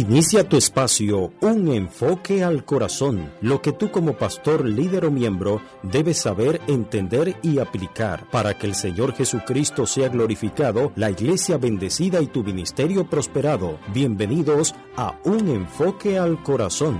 Inicia tu espacio, un enfoque al corazón, lo que tú como pastor, líder o miembro debes saber, entender y aplicar para que el Señor Jesucristo sea glorificado, la iglesia bendecida y tu ministerio prosperado. Bienvenidos a Un Enfoque al Corazón.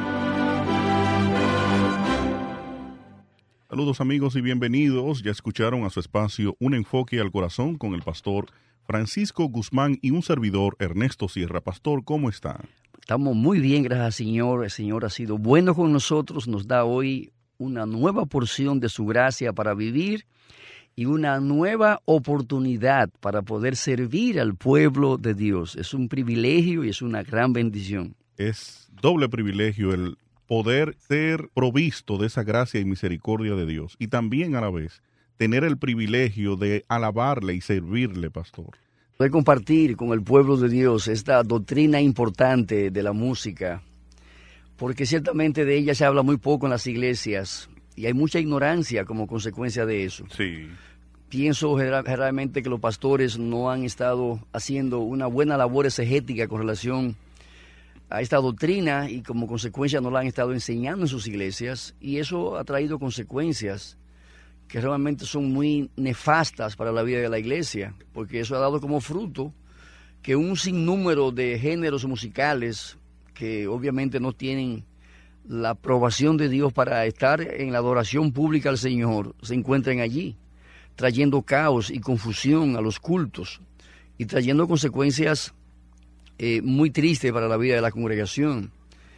Saludos amigos y bienvenidos. Ya escucharon a su espacio Un Enfoque al Corazón con el pastor Francisco Guzmán y un servidor, Ernesto Sierra. Pastor, ¿cómo está? Estamos muy bien, gracias al Señor. El Señor ha sido bueno con nosotros, nos da hoy una nueva porción de su gracia para vivir y una nueva oportunidad para poder servir al pueblo de Dios. Es un privilegio y es una gran bendición. Es doble privilegio el poder ser provisto de esa gracia y misericordia de Dios y también a la vez tener el privilegio de alabarle y servirle, pastor. Poder compartir con el pueblo de Dios esta doctrina importante de la música, porque ciertamente de ella se habla muy poco en las iglesias y hay mucha ignorancia como consecuencia de eso. Sí. Pienso generalmente que los pastores no han estado haciendo una buena labor exegética con relación a esta doctrina y como consecuencia no la han estado enseñando en sus iglesias, y eso ha traído consecuencias que realmente son muy nefastas para la vida de la iglesia, porque eso ha dado como fruto que un sinnúmero de géneros musicales que obviamente no tienen la aprobación de Dios para estar en la adoración pública al Señor se encuentren allí, trayendo caos y confusión a los cultos y trayendo consecuencias muy tristes para la vida de la congregación.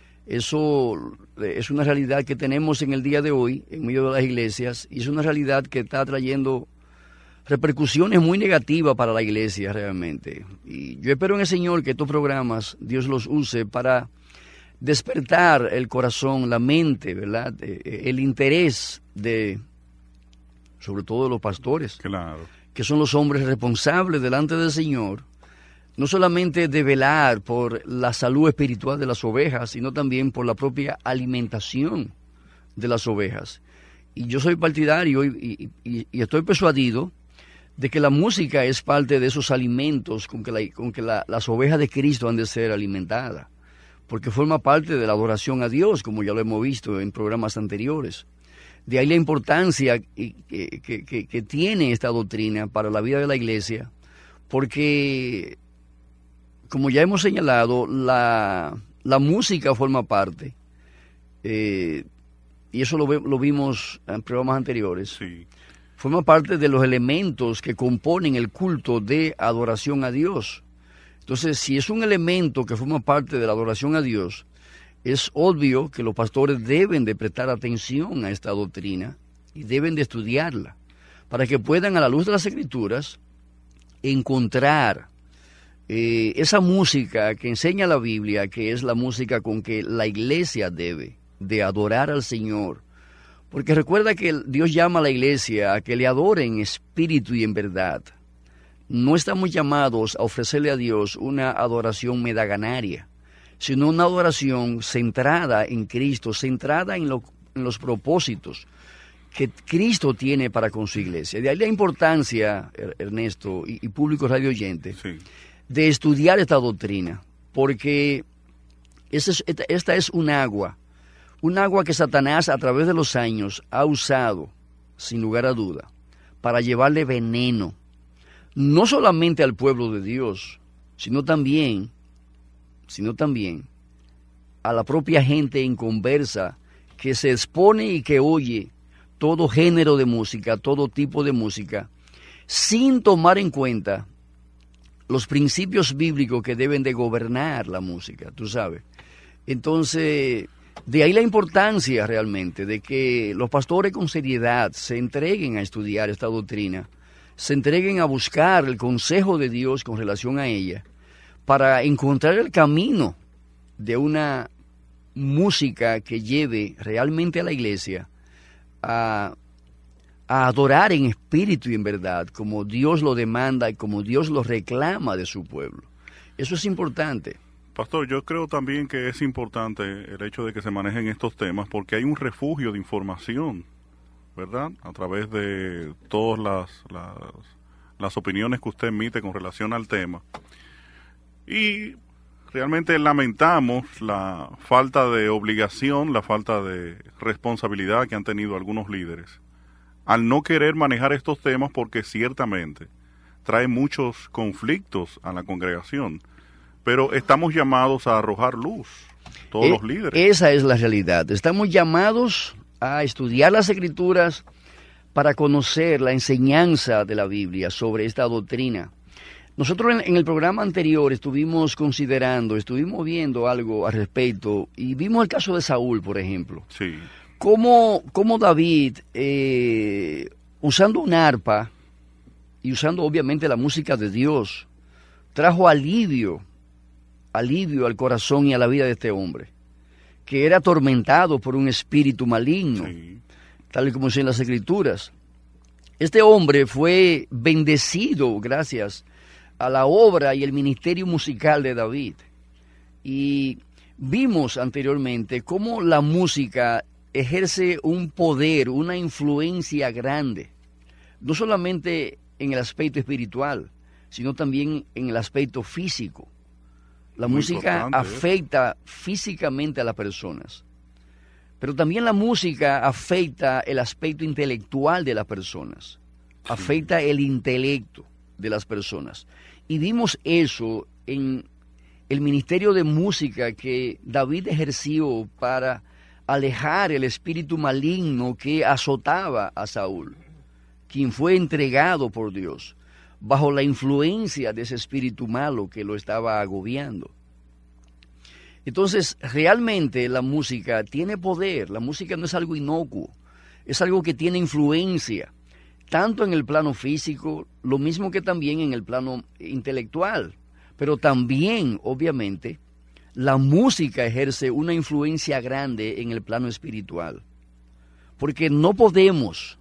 Eso es una realidad que tenemos en el día de hoy en medio de las iglesias, y es una realidad que está trayendo repercusiones muy negativas para la iglesia realmente. Y yo espero en el Señor que estos programas Dios los use para despertar el corazón, la mente, ¿verdad? El interés de, sobre todo de los pastores, Claro. que son los hombres responsables delante del Señor, no solamente de velar por la salud espiritual de las ovejas, sino también por la propia alimentación de las ovejas. Y yo soy partidario y estoy persuadido de que la música es parte de esos alimentos con que las ovejas de Cristo han de ser alimentadas, porque forma parte de la adoración a Dios, como ya lo hemos visto en programas anteriores. De ahí la importancia que tiene esta doctrina para la vida de la iglesia, porque como ya hemos señalado, la música forma parte, y eso lo vimos en programas anteriores, Sí. forma parte de los elementos que componen el culto de adoración a Dios. Entonces, si es un elemento que forma parte de la adoración a Dios, es obvio que los pastores deben de prestar atención a esta doctrina y deben de estudiarla, para que puedan, a la luz de las Escrituras, encontrar esa música que enseña la Biblia, que es la música con que la iglesia debe de adorar al Señor. Porque recuerda que Dios llama a la iglesia a que le adore en espíritu y en verdad. No estamos llamados a ofrecerle a Dios una adoración medaganaria, sino una adoración centrada en Cristo, centrada en los propósitos que Cristo tiene para con su iglesia. De ahí la importancia, Ernesto, y público radio oyente, Sí. de estudiar esta doctrina, porque esta es un agua que Satanás a través de los años ha usado, sin lugar a duda, para llevarle veneno, no solamente al pueblo de Dios, sino también a la propia gente inconversa que se expone y que oye todo género de música, todo tipo de música, sin tomar en cuenta los principios bíblicos que deben de gobernar la música, tú sabes. Entonces, de ahí la importancia realmente de que los pastores con seriedad se entreguen a estudiar esta doctrina, se entreguen a buscar el consejo de Dios con relación a ella, para encontrar el camino de una música que lleve realmente a la iglesia a adorar en espíritu y en verdad, como Dios lo demanda y como Dios lo reclama de su pueblo. Eso es importante. Pastor, yo creo también que es importante el hecho de que se manejen estos temas porque hay un refugio de información, ¿verdad? A través de todas las opiniones que usted emite con relación al tema. Y Realmente lamentamos la falta de obligación, la falta de responsabilidad que han tenido algunos líderes al no querer manejar estos temas, porque ciertamente trae muchos conflictos a la congregación. Pero estamos llamados a arrojar luz, todos los líderes. Esa es la realidad. Estamos llamados a estudiar las Escrituras para conocer la enseñanza de la Biblia sobre esta doctrina. Nosotros en el programa anterior estuvimos viendo algo al respecto, y vimos el caso de Saúl, por ejemplo. Sí. Cómo David, usando un arpa y usando obviamente la música de Dios, trajo alivio al corazón y a la vida de este hombre, que era atormentado por un espíritu maligno, sí, tal y como dice en las Escrituras. Este hombre fue bendecido gracias a la obra y el ministerio musical de David. Y vimos anteriormente cómo la música ejerce un poder, una influencia grande, no solamente en el aspecto espiritual, sino también en el aspecto físico. La música afecta físicamente a las personas, pero también la música afecta el aspecto intelectual de las personas, afecta el intelecto de las personas. Y vimos eso en el ministerio de música que David ejerció para alejar el espíritu maligno que azotaba a Saúl, quien fue entregado por Dios bajo la influencia de ese espíritu malo que lo estaba agobiando. Entonces, realmente la música tiene poder. La música no es algo inocuo, es algo que tiene influencia, tanto en el plano físico, lo mismo que también en el plano intelectual. Pero también, obviamente, la música ejerce una influencia grande en el plano espiritual. Porque no podemos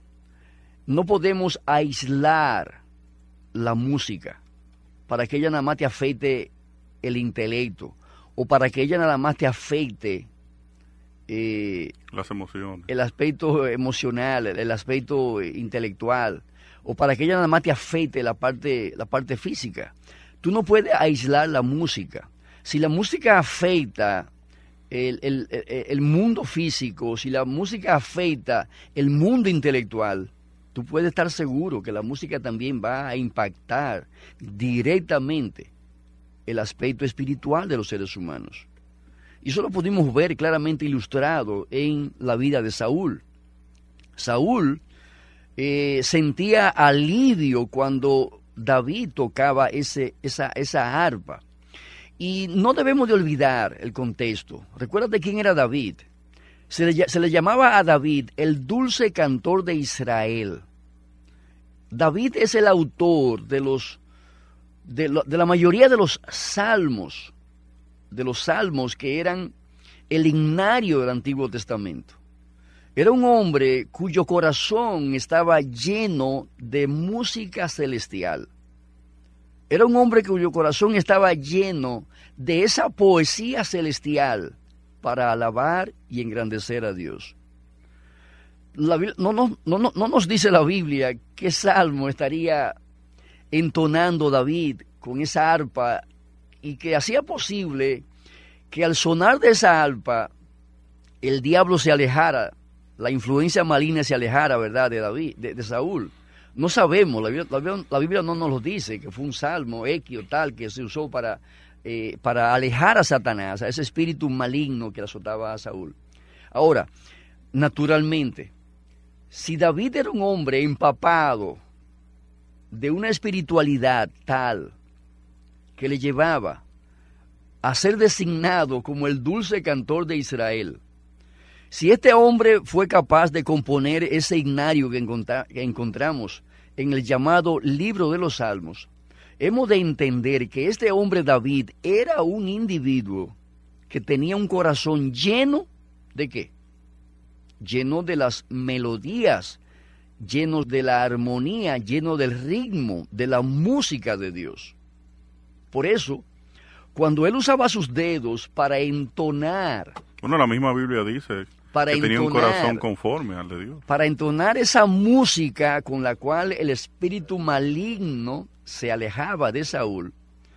aislar la música para que ella nada más te afecte el intelecto, o para que ella nada más te afecte las emociones, el aspecto emocional, el aspecto intelectual, o para que ella nada más te afecte la parte física. Tú no puedes aislar la música. Si la música afecta el mundo físico, si la música afecta el mundo intelectual, tú puedes estar seguro que la música también va a impactar directamente el aspecto espiritual de los seres humanos. Y eso lo pudimos ver claramente ilustrado en la vida de Saúl. Saúl sentía alivio cuando David tocaba esa arpa. Y no debemos de olvidar el contexto. Recuérdate quién era David. Se le llamaba a David el dulce cantor de Israel. David es el autor de la mayoría de los salmos que eran el himnario del Antiguo Testamento. Era un hombre cuyo corazón estaba lleno de música celestial. Era un hombre cuyo corazón estaba lleno de esa poesía celestial para alabar y engrandecer a Dios. No nos dice la Biblia qué salmo estaría entonando David con esa arpa, y que hacía posible que al sonar de esa arpa el diablo se alejara, la influencia maligna se alejara, ¿verdad?, de Saúl. No sabemos, la Biblia no nos lo dice, que fue un salmo X o tal que se usó para alejar a Satanás, a ese espíritu maligno que azotaba a Saúl. Ahora, naturalmente, si David era un hombre empapado de una espiritualidad tal que le llevaba a ser designado como el dulce cantor de Israel, si este hombre fue capaz de componer ese himnario que encontramos en el llamado Libro de los Salmos, hemos de entender que este hombre David era un individuo que tenía un corazón lleno ¿de qué? Lleno de las melodías, lleno de la armonía, lleno del ritmo, de la música de Dios. Por eso, cuando él usaba sus dedos para entonar... Bueno, la misma Biblia dice que tenía un corazón conforme al de Dios. Para entonar esa música con la cual el espíritu maligno se alejaba de Saúl,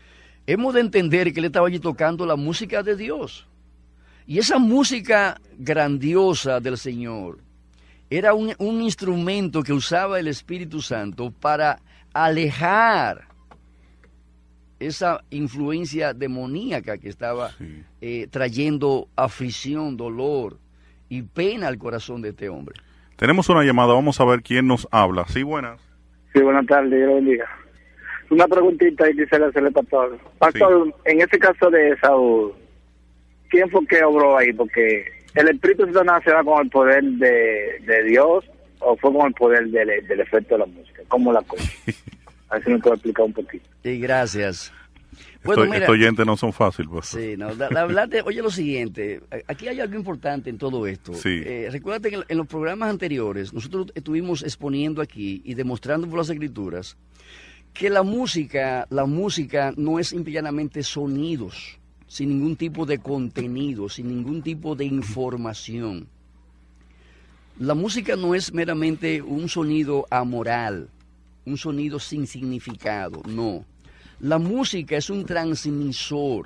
hemos de entender que él estaba allí tocando la música de Dios. Y esa música grandiosa del Señor era un instrumento que usaba el Espíritu Santo para alejar esa influencia demoníaca que estaba trayendo aflicción, dolor y pena al corazón de este hombre. Tenemos una llamada, vamos a ver quién nos habla. Sí, buenas. Sí, buenas tardes, Dios lo bendiga. Una preguntita y quisiera hacerle, pastor. Pastor, sí. En este caso de Saúl, ¿quién fue que obró ahí? Porque el Espíritu Santo se da con el poder de Dios o fue con el poder del efecto de la música. ¿Cómo la cosa? A ver si me puede explicar un poquito. Sí, gracias. Bueno, mira, estos oyentes no son fáciles. Pues. Sí, no, oye lo siguiente, aquí hay algo importante en todo esto. Sí. Recuérdate que en los programas anteriores nosotros estuvimos exponiendo aquí y demostrando por las Escrituras que la música no es simplemente sonidos, sin ningún tipo de contenido, sin ningún tipo de información. La música no es meramente un sonido amoral, un sonido sin significado, no. La música es un transmisor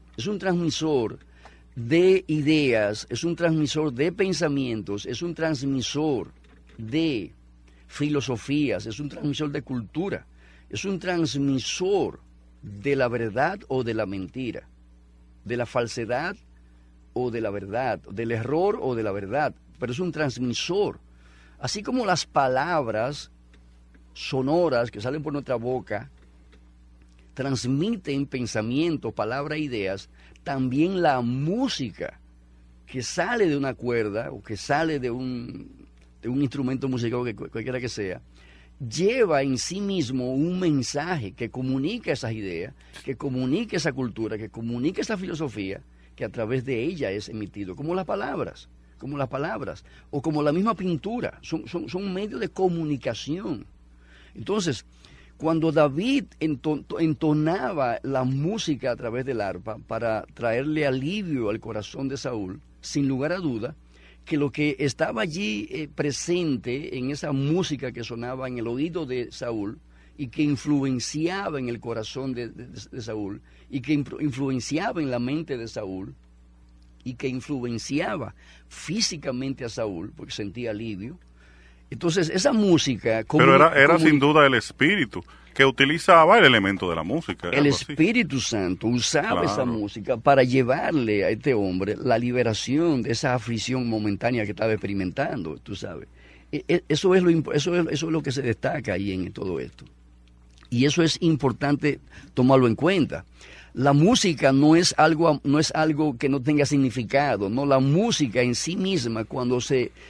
de ideas, es un transmisor de pensamientos, es un transmisor de filosofías, es un transmisor de cultura, es un transmisor de la verdad o de la mentira, de la falsedad o de la verdad, del error o de la verdad, pero es un transmisor. Así como las palabras sonoras que salen por nuestra boca transmiten pensamientos, palabras, ideas, también la música que sale de una cuerda o que sale de un instrumento musical, cualquiera que sea, lleva en sí mismo un mensaje que comunica esas ideas, que comunica esa cultura, que comunica esa filosofía, que a través de ella es emitido, como las palabras, o como la misma pintura, son medios de comunicación. Entonces, cuando David entonaba la música a través del arpa para traerle alivio al corazón de Saúl, sin lugar a duda, que lo que estaba allí presente en esa música que sonaba en el oído de Saúl y que influenciaba en el corazón de Saúl y que influenciaba en la mente de Saúl y que influenciaba físicamente a Saúl porque sentía alivio. Entonces esa música... Pero era sin duda el Espíritu que utilizaba el elemento de la música. El Espíritu Santo usaba esa música para llevarle a este hombre la liberación de esa aflicción momentánea que estaba experimentando, tú sabes. Eso es lo que se destaca ahí en todo esto. Y eso es importante tomarlo en cuenta. La música no es algo que no tenga significado, no. La música en sí misma cuando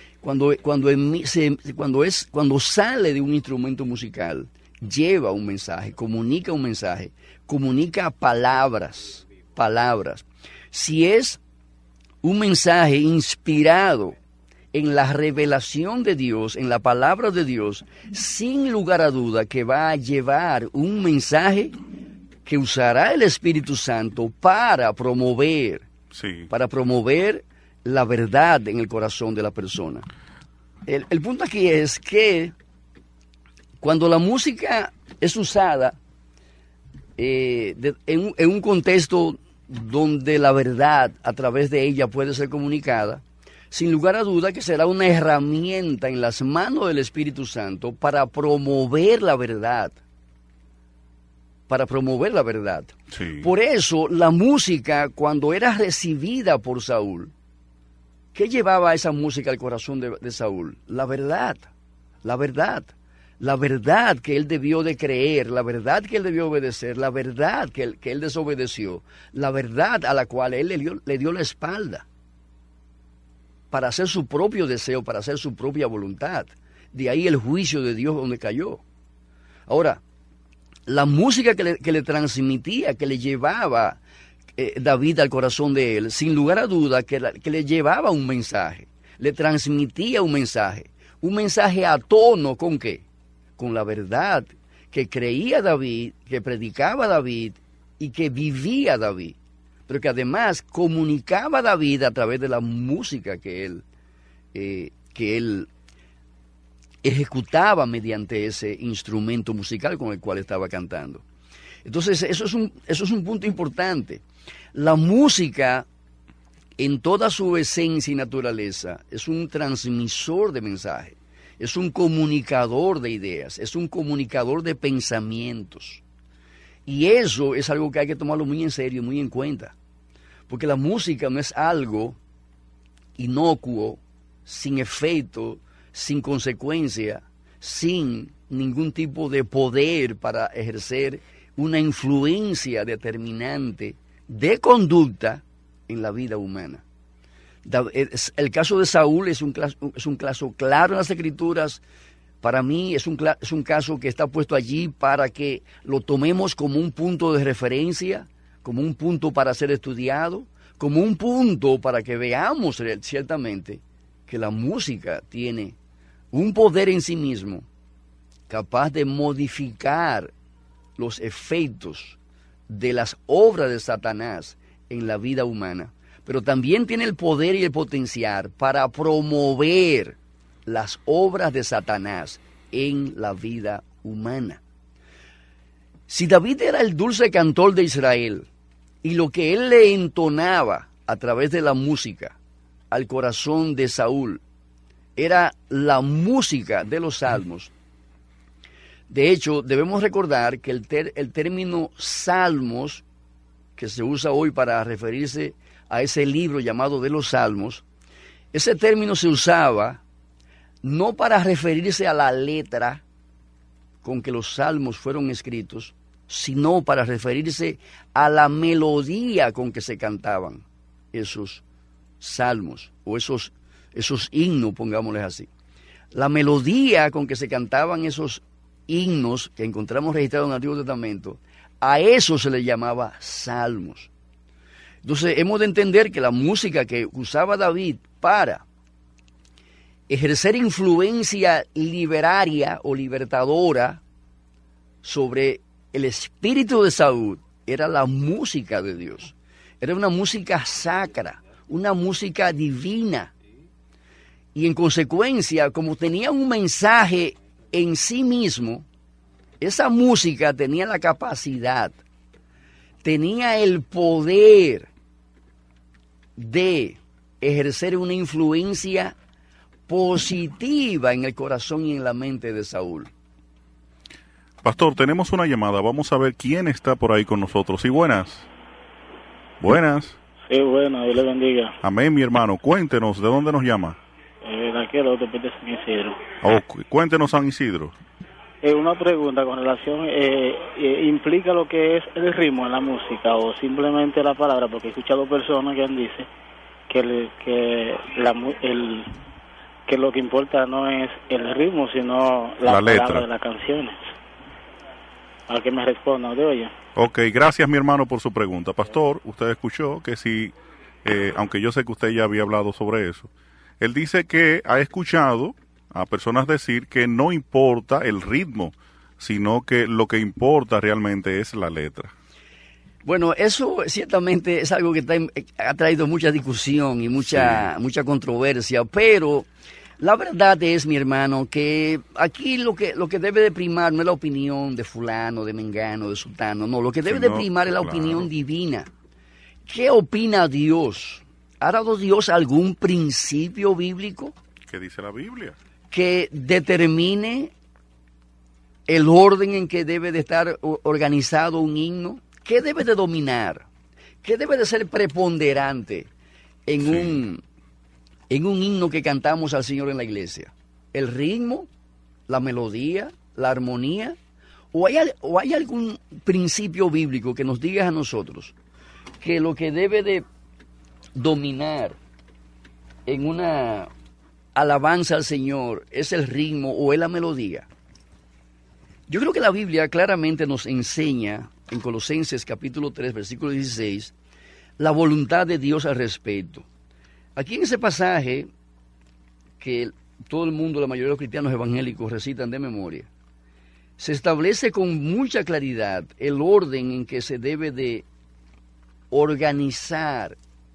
sale de un instrumento musical, lleva un mensaje, comunica palabras. Si es un mensaje inspirado en la revelación de Dios, en la palabra de Dios, sin lugar a duda que va a llevar un mensaje que usará el Espíritu Santo para promover la verdad en el corazón de la persona. El punto aquí es que cuando la música es usada en un contexto donde la verdad a través de ella puede ser comunicada, sin lugar a duda que será una herramienta en las manos del Espíritu Santo para promover la verdad. Sí. Por eso la música, cuando era recibida por Saúl, ¿qué llevaba esa música al corazón de Saúl? La verdad que él debió de creer, la verdad que él debió obedecer, la verdad que él desobedeció, la verdad a la cual él le dio la espalda para hacer su propio deseo, para hacer su propia voluntad. De ahí el juicio de Dios donde cayó. Ahora, la música que le transmitía, que le llevaba David al corazón de él, sin lugar a duda que le llevaba un mensaje, le transmitía un mensaje a tono ¿con qué? Con la verdad que creía David, que predicaba David y que vivía David, pero que además comunicaba David a través de la música que él ejecutaba mediante ese instrumento musical con el cual estaba cantando. Entonces, eso es un punto importante. La música, en toda su esencia y naturaleza, es un transmisor de mensaje, es un comunicador de ideas, es un comunicador de pensamientos. Y eso es algo que hay que tomarlo muy en serio, muy en cuenta. Porque la música no es algo inocuo, sin efecto, sin consecuencia, sin ningún tipo de poder para ejercer una influencia determinante de conducta en la vida humana. El caso de Saúl es un caso claro en las Escrituras. Para mí es un caso que está puesto allí para que lo tomemos como un punto de referencia, como un punto para ser estudiado, como un punto para que veamos ciertamente que la música tiene un poder en sí mismo capaz de modificar los efectos de las obras de Satanás en la vida humana, pero también tiene el poder y el potencial para promover las obras de Satanás en la vida humana. Si David era el dulce cantor de Israel y lo que él le entonaba a través de la música al corazón de Saúl era la música de los salmos, de hecho debemos recordar que el término salmos, que se usa hoy para referirse a ese libro llamado de los salmos, ese término se usaba no para referirse a la letra con que los salmos fueron escritos, sino para referirse a la melodía con que se cantaban esos salmos o esos himnos, pongámosles así. La melodía con que se cantaban esos himnos que encontramos registrados en el Antiguo Testamento, a eso se le llamaba salmos. Entonces hemos de entender que la música que usaba David para ejercer influencia literaria o libertadora sobre el espíritu de Saúl era la música de Dios. Era una música sacra, una música divina. Y en consecuencia, como tenía un mensaje en sí mismo, esa música tenía la capacidad, tenía el poder de ejercer una influencia positiva en el corazón y en la mente de Saúl. Pastor, tenemos una llamada. Vamos a ver quién está por ahí con nosotros. Sí, buenas. Buenas. Sí, bueno, Dios le bendiga. Amén, mi hermano. Cuéntenos, ¿de dónde nos llama? Aquí al otro de San Isidro. Oh, cuéntenos, San Isidro. Una pregunta con relación, ¿implica lo que es el ritmo en la música o simplemente la palabra? Porque he escuchado personas que dicen que lo que importa no es el ritmo, sino la letra palabra de las canciones. A que me responda, ¿de oye? Ok, gracias, mi hermano, por su pregunta. Pastor, usted escuchó que sí, aunque yo sé que usted ya había hablado sobre eso, él dice que ha escuchado a personas decir que no importa el ritmo, sino que lo que importa realmente es la letra. Bueno, eso ciertamente es algo que ha traído mucha discusión y mucha controversia, pero la verdad es, mi hermano, que aquí lo que debe de primar no es la opinión de fulano, de mengano, de sultano, no, lo que debe de primar es la opinión divina. ¿Qué opina Dios? ¿Ha dado Dios algún principio bíblico? ¿Qué dice la Biblia? Que determine el orden en que debe de estar organizado un himno. ¿Qué debe de dominar? ¿Qué debe de ser preponderante en un himno que cantamos al Señor en la iglesia? ¿El ritmo, la melodía, la armonía? ¿O hay algún principio bíblico que nos diga a nosotros que lo que debe de dominar en una alabanza al Señor es el ritmo o es la melodía? Yo creo que la Biblia claramente nos enseña en Colosenses capítulo 3, versículo 16, la voluntad de Dios al respecto. Aquí en ese pasaje, que todo el mundo, la mayoría de los cristianos evangélicos recitan de memoria, se establece con mucha claridad el orden en que se debe de organizar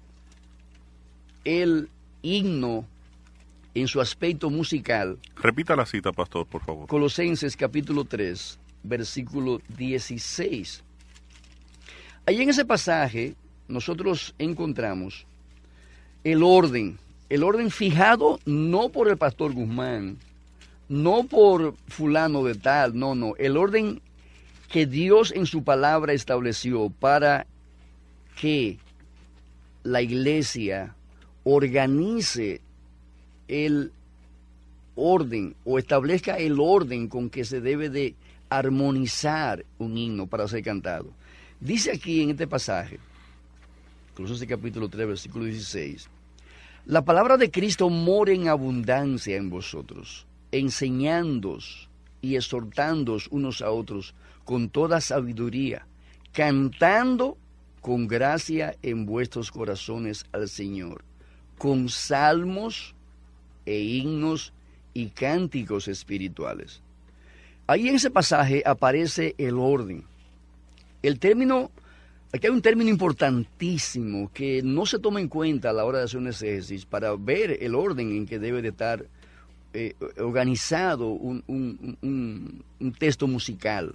el himno en su aspecto musical. Repita la cita, pastor, por favor. Colosenses capítulo 3, versículo 16. Ahí en ese pasaje nosotros encontramos el orden fijado no por el pastor Guzmán, no por fulano de tal, no, el orden que Dios en su palabra estableció para que la iglesia organice el orden o establezca el orden con que se debe de armonizar un himno para ser cantado. Dice aquí en este pasaje, Colosenses capítulo 3, versículo 16, la palabra de Cristo mora en abundancia en vosotros, enseñándoos y exhortándoos unos a otros con toda sabiduría, cantando con gracia en vuestros corazones al Señor, con salmos e himnos y cánticos espirituales. Ahí en ese pasaje aparece el orden. Aquí hay un término importantísimo que no se toma en cuenta a la hora de hacer un exégesis para ver el orden en que debe de estar organizado un texto musical.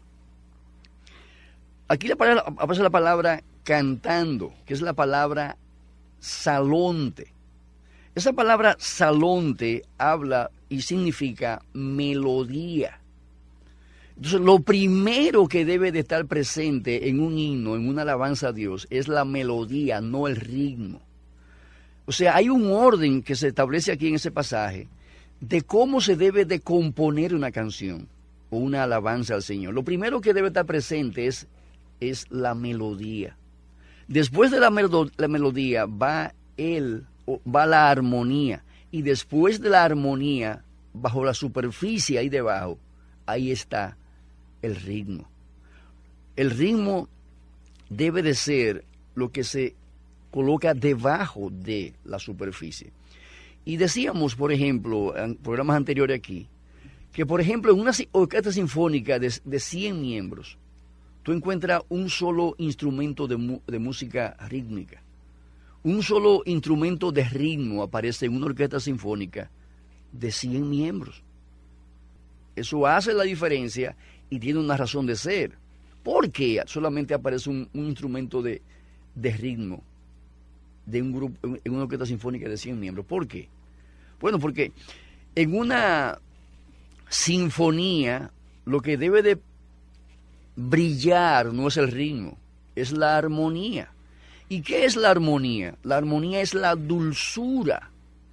Aquí aparece la palabra cantando, que es la palabra salonte. Esa palabra salonte habla y significa melodía. Entonces, lo primero que debe de estar presente en un himno, en una alabanza a Dios, es la melodía, no el ritmo. O sea, hay un orden que se establece aquí en ese pasaje de cómo se debe de componer una canción o una alabanza al Señor. Lo primero que debe estar presente es la melodía. Después de la melodía va la armonía. Y después de la armonía, bajo la superficie ahí debajo, ahí está el ritmo. El ritmo debe de ser lo que se coloca debajo de la superficie. Y decíamos, por ejemplo, en programas anteriores aquí, que por ejemplo en una orquesta sinfónica de 100 miembros, tú encuentras un solo instrumento de música rítmica. Un solo instrumento de ritmo aparece en una orquesta sinfónica de 100 miembros. Eso hace la diferencia y tiene una razón de ser. ¿Por qué solamente aparece un instrumento de ritmo de un grupo, en una orquesta sinfónica de 100 miembros? ¿Por qué? Bueno, porque en una sinfonía lo que debe de brillar no es el ritmo, es la armonía. ¿Y qué es la armonía? La armonía es la dulzura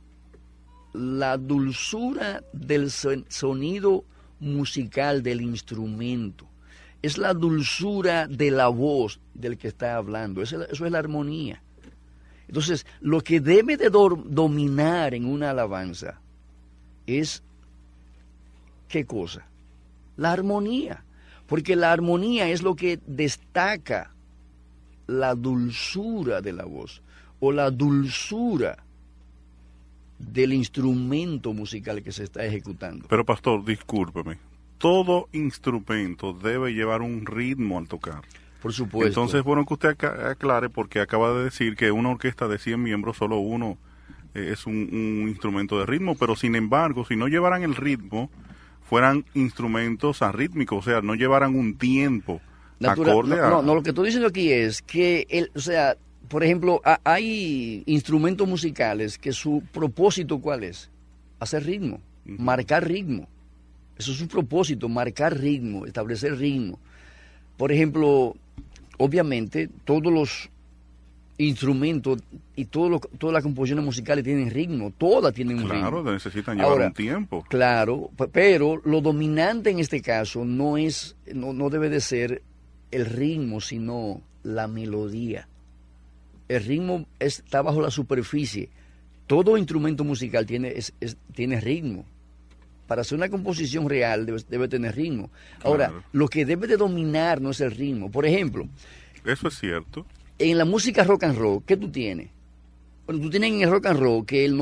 del sonido musical del instrumento. Es la dulzura de la voz del que está hablando. Eso es la armonía. Entonces, lo que debe de dominar en una alabanza es, ¿qué cosa? La armonía. Porque la armonía es lo que destaca la dulzura de la voz o la dulzura del instrumento musical que se está ejecutando. Pero pastor, discúlpeme, todo instrumento debe llevar un ritmo al tocar. Por supuesto. Entonces, bueno, que usted aclare, porque acaba de decir que una orquesta de 100 miembros, solo uno es un instrumento de ritmo, pero sin embargo, si no llevaran el ritmo, fueran instrumentos arrítmicos, o sea, no llevaran un tiempo acorde a... No, lo que estoy diciendo aquí es que, por ejemplo, hay instrumentos musicales que su propósito, ¿cuál es? Hacer ritmo, marcar ritmo. Eso es su propósito, marcar ritmo, establecer ritmo. Por ejemplo, obviamente, todos los instrumentos y todas las composiciones musicales tienen ritmo, todas tienen un ritmo. Claro, necesitan llevar un tiempo. Claro, pero lo dominante en este caso no debe de ser el ritmo, sino la melodía. El ritmo está bajo la superficie. Todo instrumento musical tiene ritmo. Para hacer una composición real debe tener ritmo. Ahora, claro, lo que debe de dominar no es el ritmo. Por ejemplo, eso es cierto. En la música rock and roll, ¿qué tú tienes? Bueno, tú tienes en el rock and roll que el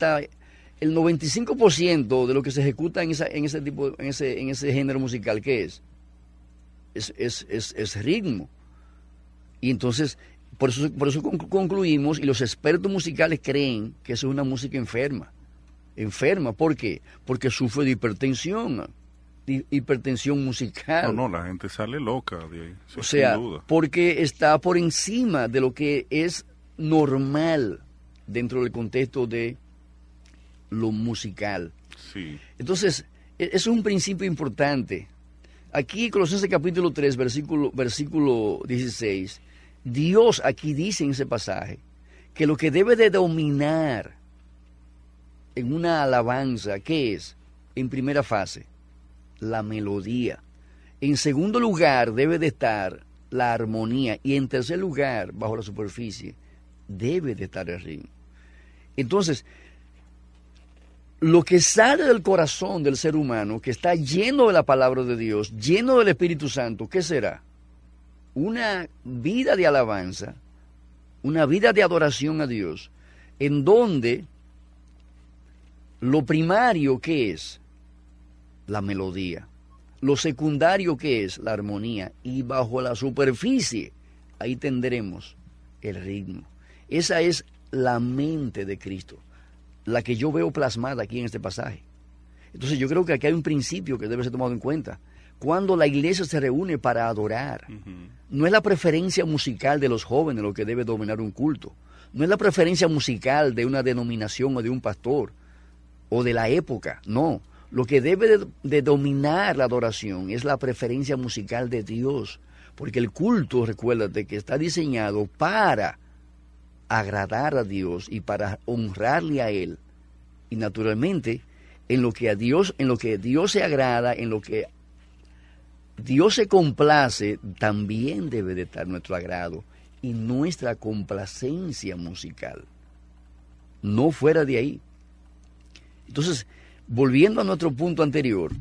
95% de lo que se ejecuta en ese género musical, ¿qué es? Es ritmo. Y entonces, por eso concluimos, y los expertos musicales creen que eso es una música enferma. ¿Por qué? Porque sufre de hipertensión. hipertensión musical. No, la gente sale loca de ahí, o sea, sin duda. Porque está por encima de lo que es normal dentro del contexto de lo musical. Sí. Entonces, es un principio importante. Aquí, Colosenses capítulo 3, versículo 16, Dios aquí dice en ese pasaje que lo que debe de dominar en una alabanza, ¿qué es? En primera fase, la melodía. En segundo lugar, debe de estar la armonía. Y en tercer lugar, bajo la superficie, debe de estar el ritmo. Entonces, lo que sale del corazón del ser humano, que está lleno de la palabra de Dios, lleno del Espíritu Santo, ¿qué será? Una vida de alabanza, una vida de adoración a Dios, en donde lo primario, ¿qué es? La melodía. Lo secundario, ¿qué es? La armonía. Y bajo la superficie, ahí tendremos el ritmo. Esa es la mente de Cristo, la que yo veo plasmada aquí en este pasaje. Entonces yo creo que aquí hay un principio que debe ser tomado en cuenta. Cuando la iglesia se reúne para adorar, no es la preferencia musical de los jóvenes lo que debe dominar un culto. No es la preferencia musical de una denominación o de un pastor o de la época, no. Lo que debe de dominar la adoración es la preferencia musical de Dios. Porque el culto, recuérdate, que está diseñado para agradar a Dios y para honrarle a Él. Y naturalmente, en lo que Dios se agrada, en lo que Dios se complace, también debe de estar nuestro agrado y nuestra complacencia musical. No fuera de ahí. Entonces, volviendo a nuestro punto anterior,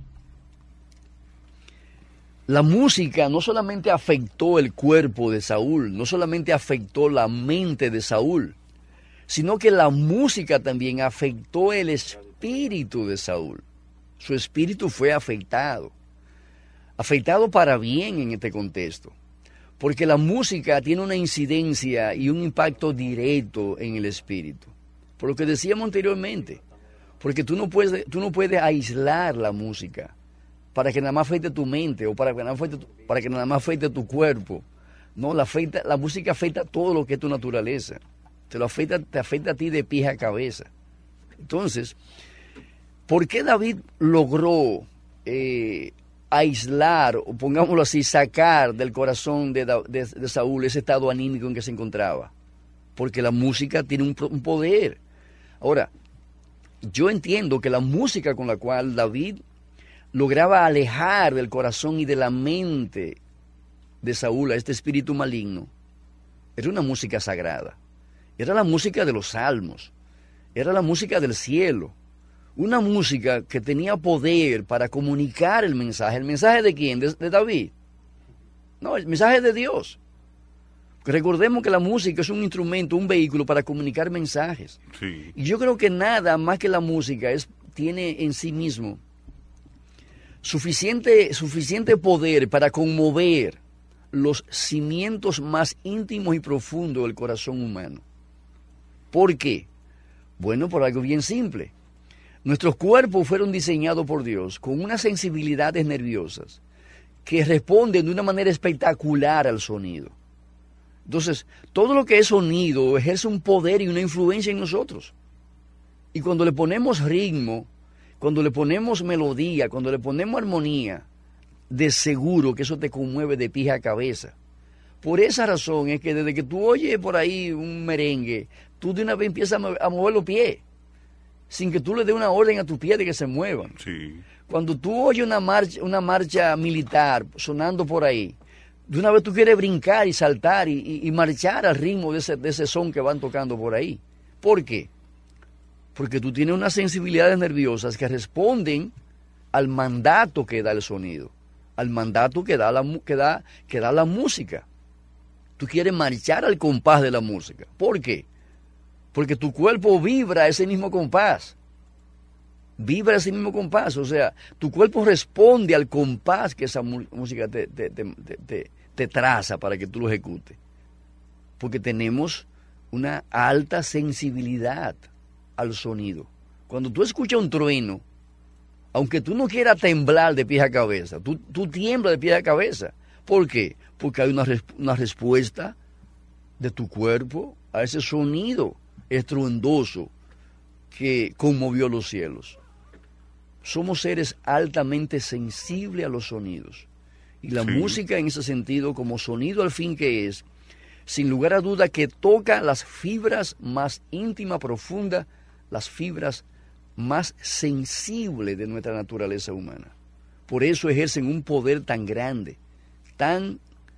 la música no solamente afectó el cuerpo de Saúl, no solamente afectó la mente de Saúl, sino que la música también afectó el espíritu de Saúl. Su espíritu fue afectado para bien en este contexto, porque la música tiene una incidencia y un impacto directo en el espíritu. Por lo que decíamos anteriormente, porque tú no puedes aislar la música para que nada más afecte tu mente o para que nada más afecte tu cuerpo. No, la música afecta todo lo que es tu naturaleza. Te afecta a ti de pies a cabeza. Entonces, ¿por qué David logró aislar, o pongámoslo así, sacar del corazón de Saúl ese estado anímico en que se encontraba? Porque la música tiene un poder. Ahora, yo entiendo que la música con la cual David lograba alejar del corazón y de la mente de Saúl a este espíritu maligno, era una música sagrada. Era la música de los salmos. Era la música del cielo. Una música que tenía poder para comunicar el mensaje. ¿El mensaje de quién? ¿De David? No, el mensaje de Dios. Recordemos que la música es un instrumento, un vehículo para comunicar mensajes. Sí. Y yo creo que nada más que la música tiene en sí mismo suficiente poder para conmover los cimientos más íntimos y profundos del corazón humano. ¿Por qué? Bueno, por algo bien simple. Nuestros cuerpos fueron diseñados por Dios con unas sensibilidades nerviosas que responden de una manera espectacular al sonido. Entonces, todo lo que es sonido ejerce un poder y una influencia en nosotros. Y cuando le ponemos ritmo, cuando le ponemos melodía, cuando le ponemos armonía, de seguro que eso te conmueve de pies a cabeza. Por esa razón es que desde que tú oyes por ahí un merengue, tú de una vez empiezas a mover los pies, sin que tú le des una orden a tus pies de que se muevan. Sí. Cuando tú oyes una marcha militar sonando por ahí, de una vez tú quieres brincar y saltar y marchar al ritmo de ese son que van tocando por ahí. ¿Por qué? Porque tú tienes unas sensibilidades nerviosas que responden al mandato que da el sonido, al mandato que da la música. Tú quieres marchar al compás de la música. ¿Por qué? Porque tu cuerpo vibra a ese mismo compás. Vibra a ese mismo compás. O sea, tu cuerpo responde al compás que esa música te traza para que tú lo ejecutes. Porque tenemos una alta sensibilidad al sonido. Cuando tú escuchas un trueno, Aunque tú no quieras temblar de pies a cabeza, tú tiemblas de pies a cabeza. ¿Por qué? Porque hay una respuesta de tu cuerpo a ese sonido estruendoso que conmovió los cielos. Somos seres altamente sensibles a los sonidos. Y la música en ese sentido, como sonido al fin que es, sin lugar a duda que toca las fibras más íntimas, profundas, las fibras más sensibles de nuestra naturaleza humana. Por eso ejercen un poder tan grande, tan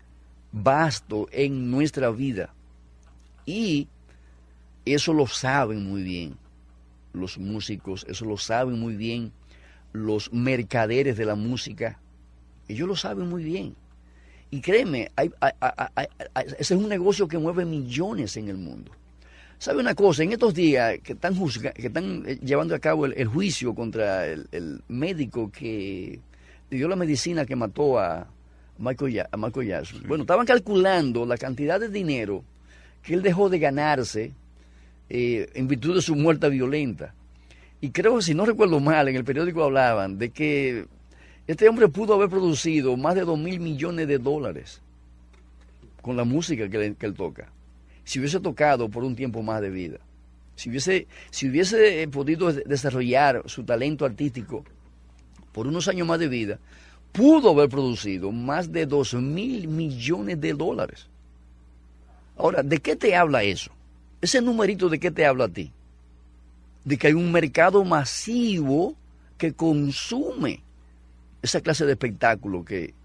vasto en nuestra vida. Y eso lo saben muy bien los músicos, eso lo saben muy bien los mercaderes de la música. Ellos lo saben muy bien. Y créeme, ese es un negocio que mueve millones en el mundo. ¿Sabe una cosa? En estos días que están llevando a cabo el juicio contra el médico que dio la medicina que mató a Michael Jackson. Sí. Bueno, estaban calculando la cantidad de dinero que él dejó de ganarse en virtud de su muerte violenta. Y creo que, si no recuerdo mal, en el periódico hablaban de que este hombre pudo haber producido más de $2,000 millones con la música que él toca, si hubiese tocado por un tiempo más de vida, si hubiese podido desarrollar su talento artístico por unos años más de vida, pudo haber producido más de $2,000 millones. Ahora, ¿de qué te habla eso? Ese numerito, ¿de qué te habla a ti? De que hay un mercado masivo que consume esa clase de espectáculo que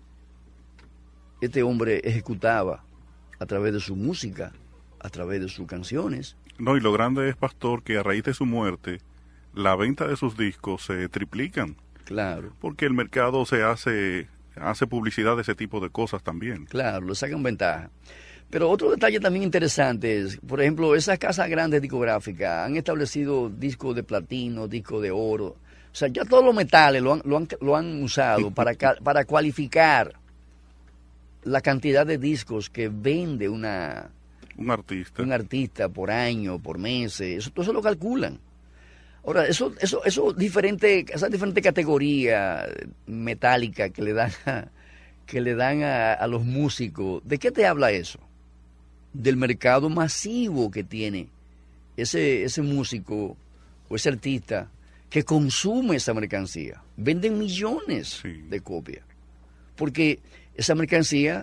este hombre ejecutaba a través de su música, a través de sus canciones. No, y lo grande es, pastor, que a raíz de su muerte, la venta de sus discos se triplican. Claro. Porque el mercado hace publicidad de ese tipo de cosas también. Claro, lo sacan ventaja. Pero otro detalle también interesante es, por ejemplo, esas casas grandes discográficas han establecido discos de platino, discos de oro. O sea, ya todos los metales lo han usado para cualificar la cantidad de discos que vende un artista por año, por meses. Todo eso lo calculan. Ahora, esas diferentes categorías metálicas que le dan a los músicos, ¿de qué te habla eso? Del mercado masivo que tiene ese músico o ese artista que consume esa mercancía. Venden millones de copias. Porque esa mercancía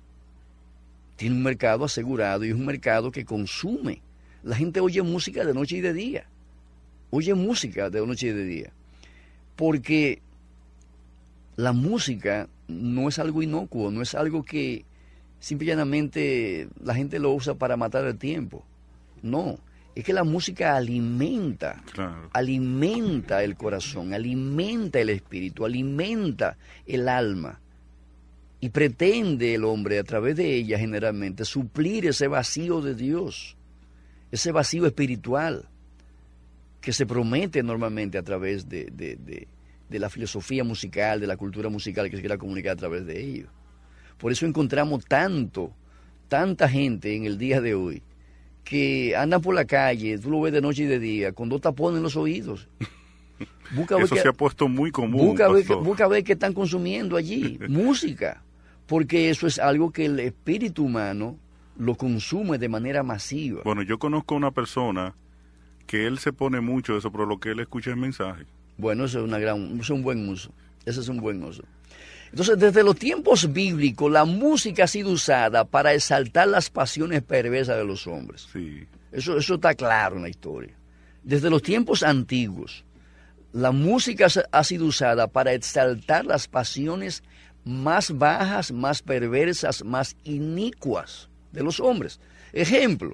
tiene un mercado asegurado y es un mercado que consume. La gente oye música de noche y de día. Oye música de noche y de día. Porque la música no es algo inocuo, no es algo que simple y llanamente la gente lo usa para matar el tiempo. No, es que la música alimenta el corazón, alimenta el espíritu, alimenta el alma. Y pretende el hombre a través de ella generalmente suplir ese vacío de Dios, ese vacío espiritual que se promete normalmente a través de la filosofía musical, de la cultura musical que se quiera comunicar a través de ello. Por eso encontramos tanta gente en el día de hoy que andan por la calle, tú lo ves de noche y de día, con 2 tapones en los oídos. Eso se ha puesto muy común. Busca ver qué están consumiendo allí, música, porque eso es algo que el espíritu humano lo consume de manera masiva. Bueno, yo conozco una persona que él se pone mucho eso, pero lo que él escucha es mensaje. Bueno, eso es un buen uso. Ese es un buen uso. Entonces, desde los tiempos bíblicos, la música ha sido usada para exaltar las pasiones perversas de los hombres. Sí. Eso está claro en la historia. Desde los tiempos antiguos, la música ha sido usada para exaltar las pasiones más bajas, más perversas, más inicuas de los hombres. Ejemplo,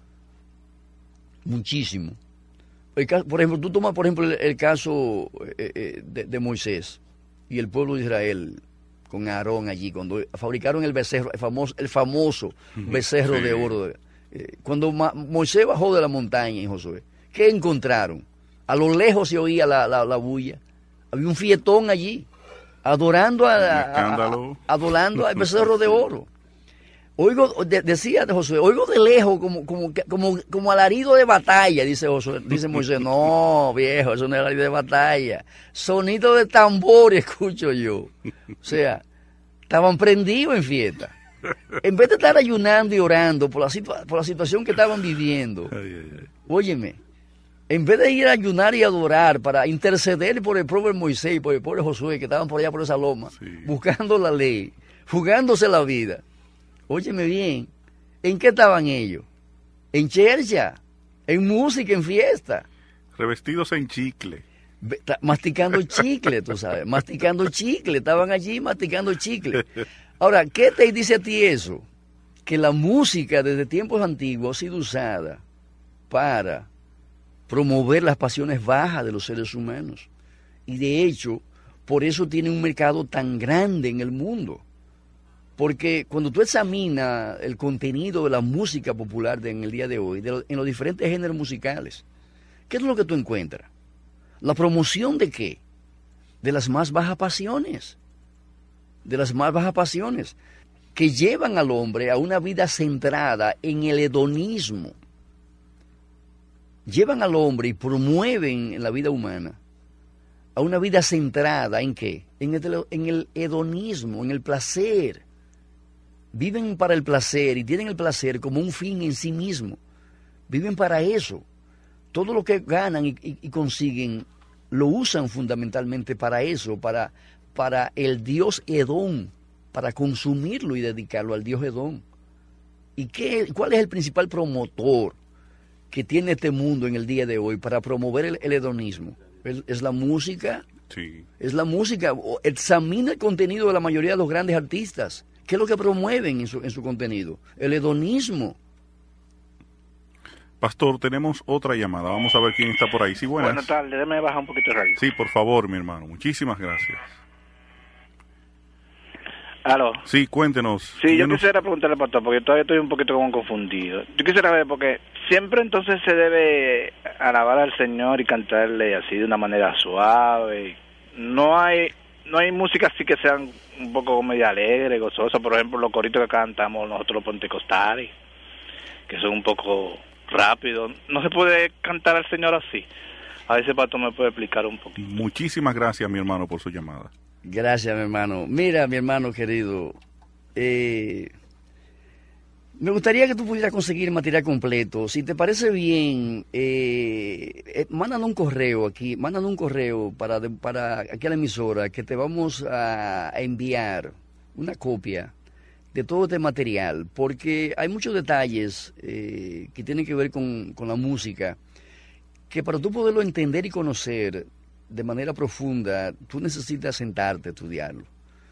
muchísimo. Por ejemplo, tú tomas el caso de Moisés y el pueblo de Israel con Aarón allí, cuando fabricaron el becerro, el famoso becerro de oro. Cuando Moisés bajó de la montaña en Josué, ¿qué encontraron? A lo lejos se oía la bulla. Había un fietón allí, adorando al becerro de oro. decía Josué, oigo de lejos como alarido de batalla, dice Moisés. No, viejo, eso no es alarido de batalla. Sonido de tambor escucho yo. O sea, estaban prendidos en fiesta. En vez de estar ayunando y orando por la situación que estaban viviendo, óyeme, en vez de ir a ayunar y adorar para interceder por el pobre Moisés y por el pobre Josué, que estaban por allá por esa loma, buscando la ley, jugándose la vida, óyeme bien, ¿en qué estaban ellos? En chercha, en música, en fiesta. Revestidos en chicle. Masticando chicle, tú sabes, masticando chicle, estaban allí masticando chicle. Ahora, ¿qué te dice a ti eso? Que la música desde tiempos antiguos ha sido usada para promover las pasiones bajas de los seres humanos. Y de hecho, por eso tiene un mercado tan grande en el mundo. Porque cuando tú examinas el contenido de la música popular en el día de hoy, en los diferentes géneros musicales, ¿qué es lo que tú encuentras? ¿La promoción de qué? De las más bajas pasiones. De las más bajas pasiones que llevan al hombre a una vida centrada en el hedonismo. Llevan al hombre y promueven en la vida humana a una vida centrada ¿en qué? En el hedonismo, en el placer. Viven para el placer y tienen el placer como un fin en sí mismo. Viven para eso. Todo lo que ganan y consiguen lo usan fundamentalmente para eso, para el dios Edón, para consumirlo y dedicarlo al dios Edón. ¿Y cuál es el principal promotor que tiene este mundo en el día de hoy para promover el hedonismo? ¿Es la música? Sí. Es la música. Examina el contenido de la mayoría de los grandes artistas. ¿Qué es lo que promueven en su contenido? El hedonismo. Pastor, tenemos otra llamada. Vamos a ver quién está por ahí. Sí, buenas tardes. Déjame bajar un poquito de radio. Sí, por favor, mi hermano. Muchísimas gracias. ¿Aló? Sí, cuéntenos. Sí, yo quisiera preguntarle al pastor, porque todavía estoy un poquito como confundido. Yo quisiera ver, porque siempre entonces se debe alabar al Señor y cantarle así de una manera suave. No hay música así que sean un poco media alegre, gozosa. Por ejemplo, los coritos que cantamos nosotros los pentecostales, que son un poco rápidos. No se puede cantar al Señor así. A ver si el pastor me puede explicar un poquito. Muchísimas gracias, mi hermano, por su llamada. Gracias, mi hermano. Mira, mi hermano querido, me gustaría que tú pudieras conseguir material completo. Si te parece bien, mándanos un correo aquí, para aquí a la emisora, que te vamos a enviar una copia de todo este material, porque hay muchos detalles que tienen que ver con la música, que para tú poderlo entender y conocer de manera profunda, tú necesitas sentarte a estudiarlo.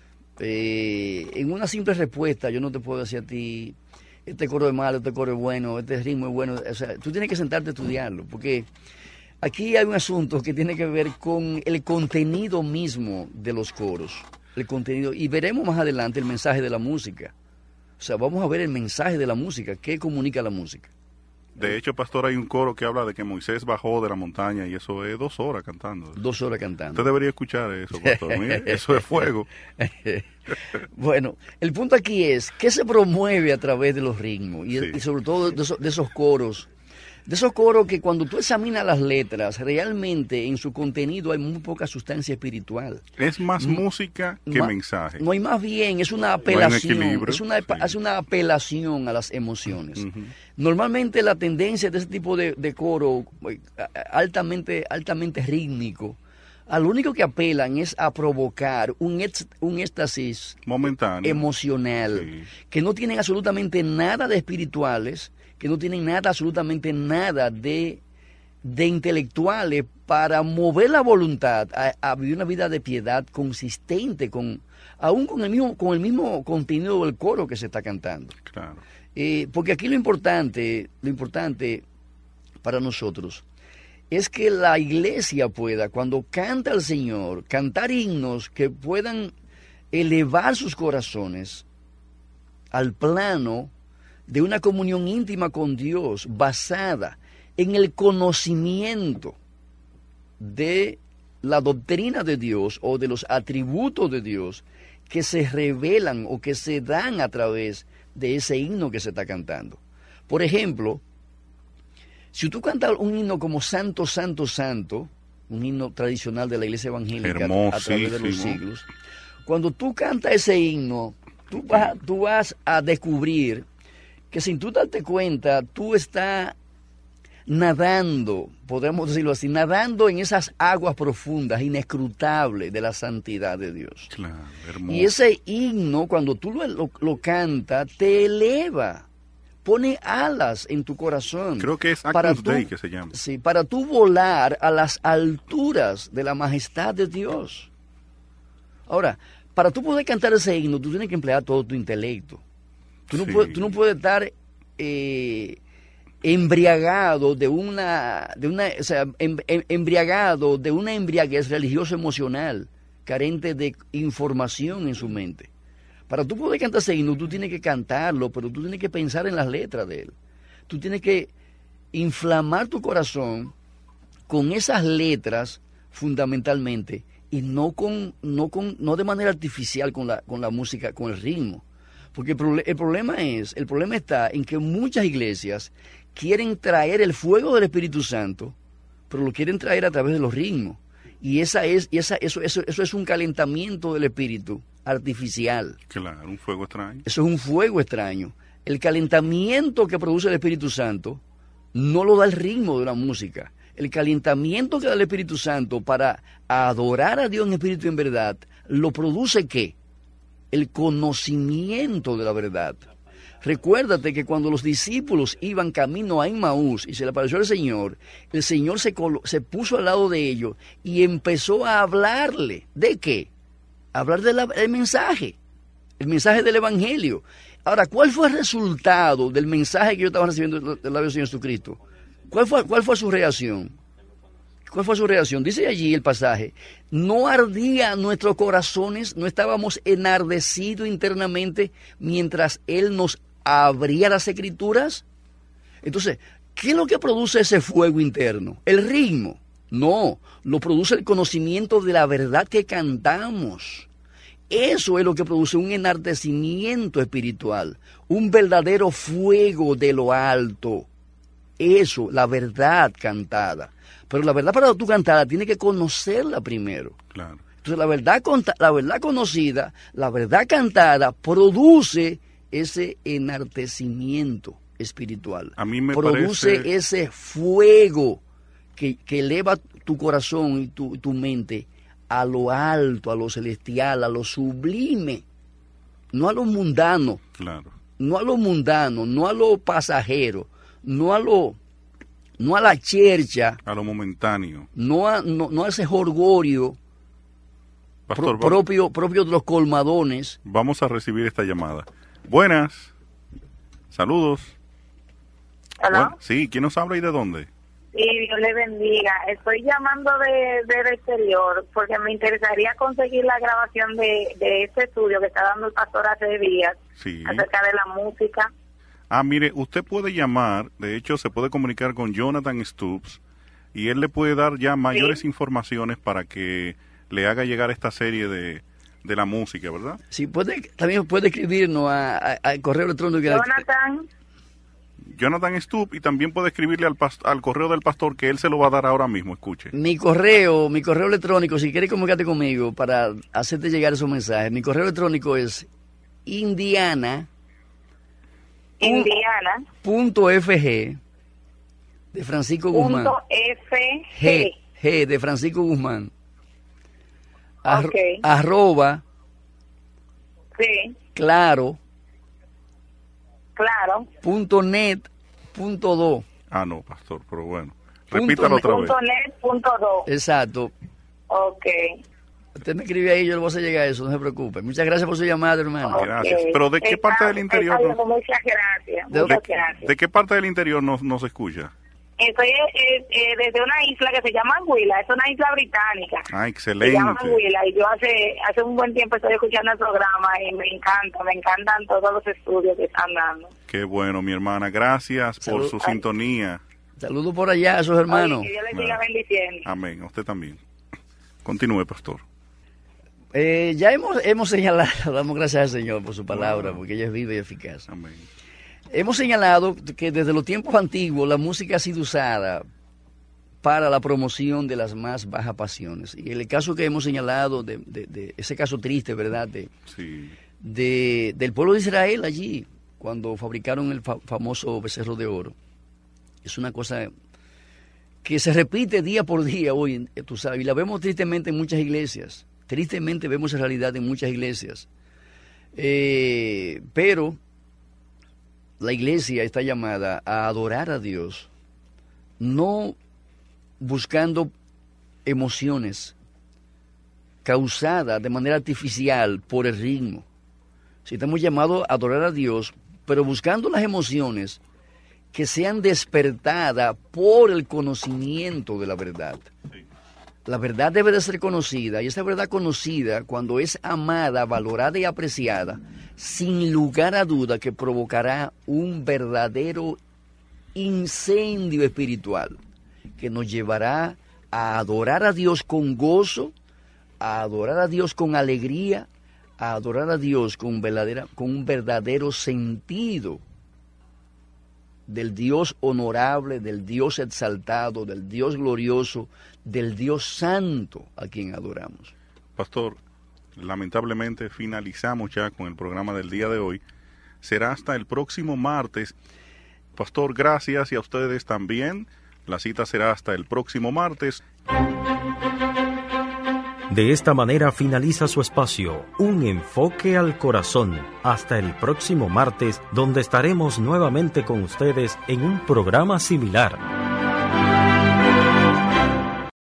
En una simple respuesta, yo no te puedo decir a ti, este coro es malo, este coro es bueno, este ritmo es bueno. O sea, tú tienes que sentarte a estudiarlo, porque aquí hay un asunto que tiene que ver con el contenido mismo de los coros. El contenido, y veremos más adelante el mensaje de la música. O sea, vamos a ver el mensaje de la música, qué comunica la música. De hecho, pastor, hay un coro que habla de que Moisés bajó de la montaña y eso es 2 horas cantando. 2 horas cantando. Usted debería escuchar eso, pastor. Mire, eso es fuego. Bueno, el punto aquí es que se promueve a través de los ritmos y sobre todo de esos coros. De esos coros que cuando tú examinas las letras, realmente en su contenido hay muy poca sustancia espiritual. Es más música que mensaje. No, y más bien es una apelación, es una apelación a las emociones. Uh-huh. Normalmente la tendencia de ese tipo de coro altamente rítmico, al único que apelan es a provocar un éxtasis momentáneo, emocional, que no tienen absolutamente nada de espirituales, que no tienen absolutamente nada de intelectuales para mover la voluntad a vivir una vida de piedad consistente, aún con el mismo contenido del coro que se está cantando. Claro. Porque aquí lo importante para nosotros es que la iglesia pueda, cuando canta al Señor, cantar himnos que puedan elevar sus corazones al plano de una comunión íntima con Dios basada en el conocimiento de la doctrina de Dios o de los atributos de Dios que se revelan o que se dan a través de ese himno que se está cantando. Por ejemplo, si tú cantas un himno como Santo, Santo, Santo, un himno tradicional de la iglesia evangélica a través de los siglos, cuando tú cantas ese himno, tú vas a descubrir que sin tú darte cuenta, tú estás nadando, podemos decirlo así, nadando en esas aguas profundas, inescrutables de la santidad de Dios. Claro, hermoso. Y ese himno, cuando tú lo cantas, te eleva, pone alas en tu corazón. Creo que es Agnus Dei que se llama. Sí, para tú volar a las alturas de la majestad de Dios. Ahora, para tú poder cantar ese himno, tú tienes que emplear todo tu intelecto. Tú no puedes estar embriagado de una embriaguez religioso emocional, carente de información en su mente. Para tú poder cantar ese himno, tú tienes que cantarlo, pero tú tienes que pensar en las letras de él. Tú tienes que inflamar tu corazón con esas letras fundamentalmente, y no de manera artificial con la música, con el ritmo. Porque el problema está en que muchas iglesias quieren traer el fuego del Espíritu Santo, pero lo quieren traer a través de los ritmos. Y eso es un calentamiento del Espíritu artificial. Claro, un fuego extraño. Eso es un fuego extraño. El calentamiento que produce el Espíritu Santo no lo da el ritmo de la música. El calentamiento que da el Espíritu Santo para adorar a Dios en espíritu y en verdad, lo produce ¿qué? El conocimiento de la verdad. Recuérdate que cuando los discípulos iban camino a Emmaús y se le apareció el Señor se puso al lado de ellos y empezó a hablarle. ¿De qué? Hablar del mensaje, el mensaje del Evangelio. Ahora, ¿cuál fue el resultado del mensaje que ellos estaban recibiendo del labio del Señor Jesucristo? ¿Cuál fue su reacción? ¿Cuál fue su reacción? Dice allí el pasaje, no ardía nuestros corazones, no estábamos enardecidos internamente mientras Él nos abría las Escrituras. Entonces, ¿qué es lo que produce ese fuego interno? ¿El ritmo? No, lo produce el conocimiento de la verdad que cantamos. Eso es lo que produce un enardecimiento espiritual, un verdadero fuego de lo alto. Eso, la verdad cantada. Pero la verdad para tú cantarla tienes que conocerla primero. Claro. Entonces la verdad conocida, la verdad cantada, produce ese enartecimiento espiritual. A mí me produce parece... ese fuego que eleva tu corazón y tu mente a lo alto, a lo celestial, a lo sublime. No a lo mundano. Claro. No a lo mundano, no a lo pasajero, no a la chercha, a lo momentáneo, no a ese jorgorio propio de los colmadones. Vamos a recibir esta llamada. Buenas, saludos. ¿Hola? Sí, ¿quién nos habla y de dónde? Sí, Dios le bendiga. Estoy llamando del exterior porque me interesaría conseguir la grabación de este estudio que está dando el pastor hace días acerca de la música. Mire, usted puede llamar, de hecho se puede comunicar con Jonathan Stubbs y él le puede dar ya mayores informaciones para que le haga llegar esta serie de la música, ¿verdad? Sí, también puede escribirnos al correo electrónico. Jonathan Stubbs, y también puede escribirle al correo del pastor que él se lo va a dar ahora mismo, escuche. Mi correo electrónico, si quieres comunicarte conmigo para hacerte llegar esos mensajes, mi correo electrónico es Indiana.fg de Francisco Guzmán. G de Francisco Guzmán. Okay. @ sí. Claro. .net.do. No, pastor, pero bueno. Repítalo otra vez. .net.do. Exacto. Ok. Usted me escribe ahí, yo le voy a hacer llegar eso, no se preocupe. Muchas gracias por su llamada, hermano. Okay. Gracias. Pero ¿de qué parte del interior? Muchas gracias. ¿De qué parte del interior nos escucha? Estoy desde una isla que se llama Anguila, es una isla británica. Excelente. Se llama Anguila y yo hace un buen tiempo estoy escuchando el programa y me encantan todos los estudios que están dando. Qué bueno, mi hermana, gracias por su sintonía. Saludos por allá a sus hermanos. Que Dios les siga bendiciendo. Amén, a usted también. Continúe, pastor. Ya hemos señalado, damos gracias al Señor por su palabra, porque ella es viva y eficaz. Amén. Hemos señalado que desde los tiempos antiguos la música ha sido usada para la promoción de las más bajas pasiones. Y el caso que hemos señalado, de ese caso triste, ¿verdad? Del pueblo de Israel allí, cuando fabricaron el famoso becerro de oro. Es una cosa que se repite día por día hoy, tú sabes, y la vemos tristemente en muchas iglesias. Tristemente vemos esa realidad en muchas iglesias. Pero la iglesia está llamada a adorar a Dios, no buscando emociones causadas de manera artificial por el ritmo. Si estamos llamados a adorar a Dios, pero buscando las emociones que sean despertadas por el conocimiento de la verdad. Sí. La verdad debe de ser conocida, y esa verdad conocida, cuando es amada, valorada y apreciada, sin lugar a duda que provocará un verdadero incendio espiritual que nos llevará a adorar a Dios con gozo, a adorar a Dios con alegría, a adorar a Dios con un verdadero sentido del Dios honorable, del Dios exaltado, del Dios glorioso, del Dios santo a quien adoramos. Pastor, lamentablemente finalizamos ya con el programa del día de hoy. Será hasta el próximo martes. Pastor, gracias, y a ustedes también. La cita será hasta el próximo martes. De esta manera finaliza su espacio, Un Enfoque al Corazón. Hasta el próximo martes, donde estaremos nuevamente con ustedes en un programa similar.